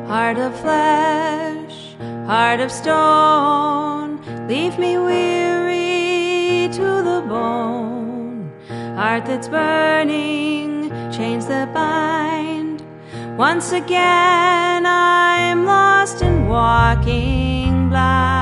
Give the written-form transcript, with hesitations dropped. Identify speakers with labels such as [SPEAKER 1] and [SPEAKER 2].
[SPEAKER 1] Heart of flesh, heart of stone, leave me weary to the bone. Heart that's burning, chains that bind. Once again I'm lost and walking blind.